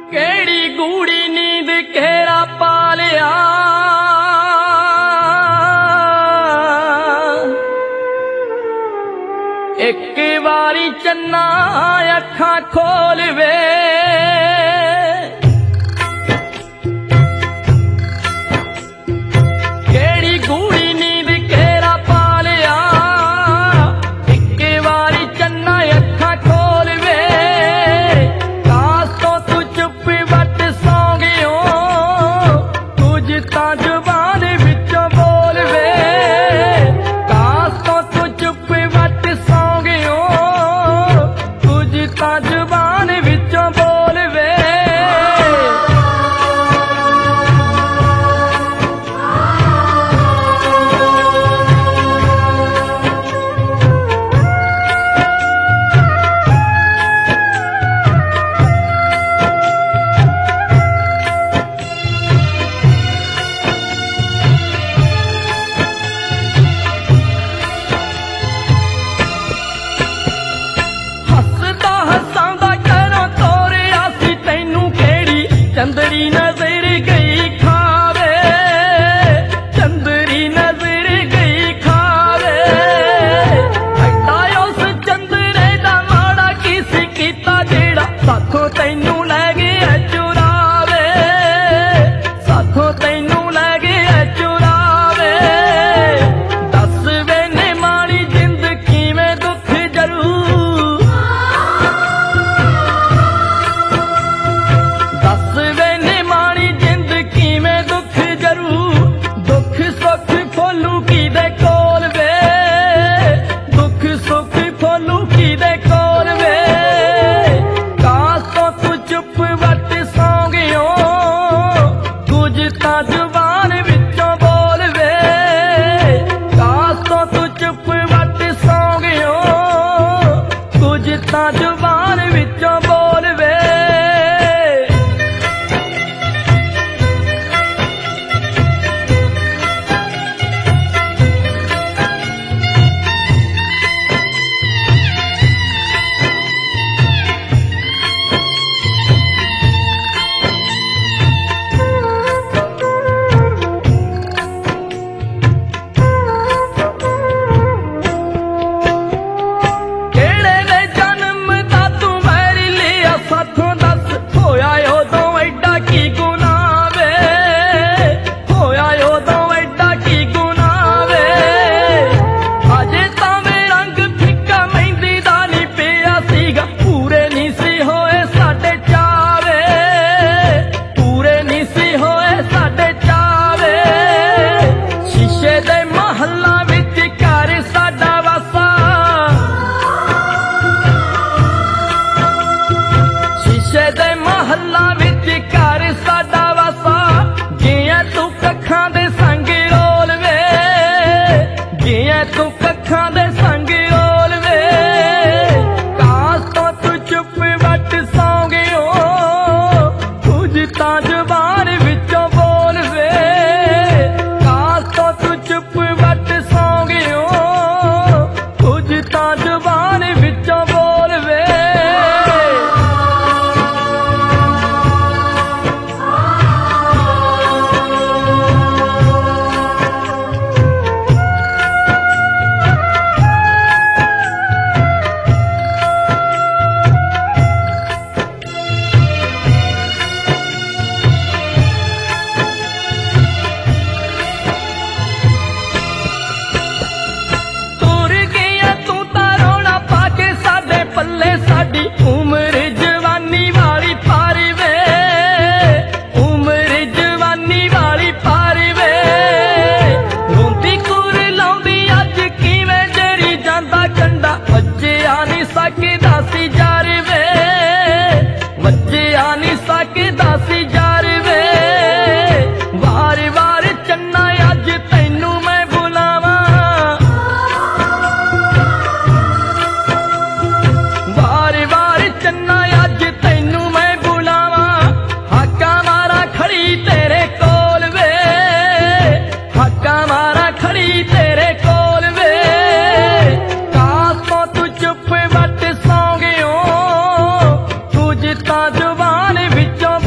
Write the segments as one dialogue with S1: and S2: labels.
S1: केड़ी गूड़ी नींद घेरा पा लिया, एक बारी चन्ना अखा खोल वे। केड़ी गूड़ी नींद घेरा पा लिया, एक बारी चन्ना अखा खोल वे। काश तो तू चुप वट सौ गयो, कुछ तां जुबान विचों बोल वे। काश तो तू चुप वट सौ गयो, कुछ तां जुबान विचों बोल वे। चंदरी नजर गई खावे, चंदरी नजर गई खावे। ऐडा उस चंदरे दा माड़ा किस कीता जेड़ा साथों तैनू लै गया चुरावे, साथों तैनू लै गया चुरावे। दस वे ने माड़ी जिंद किवें दुख जरू, दस वे जुबान विचों बोल वे। काश तो तू चुप वट सौ गयो, कुछ तां जुबान विचों बोल वे। महल्ला विच घर साडा वासा, जियां तू कखां दे संग रोल वे, जियां तू कखां दे संग रोल वे। काश तो तू चुप वट सौ गयो, कुछ तां जुबान विचों बोल वे। काश तो तू चुप वट सौ गयो, कुछ तां जुबान विचों बोल वे। पल्ले साडी उम्र जवानी वाली पार वे, उम्र जवानी वाली पार वे। रोंदी कुर लाउंदी अज किवें जरी जांदा कंडा, वज्जिया नहीं सकदा सी जार वे, वज्जिया नहीं सकदा सी जार वे। वार वार चन्ना अज तैनू मैं बुलावा, चन्ना अज तैनू मैं बुलावा। हाका मारा खड़ी तेरे कोल वे, हाका मारा खड़ी तेरे कोल वे। काश तो तू चुप वट सौ गयो, कुछ तां जुबान विचों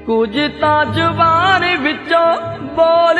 S1: ਕੁਝ ਤਾਂ ਜ਼ੁਬਾਨ ਵਿੱਚੋਂ ਬੋਲ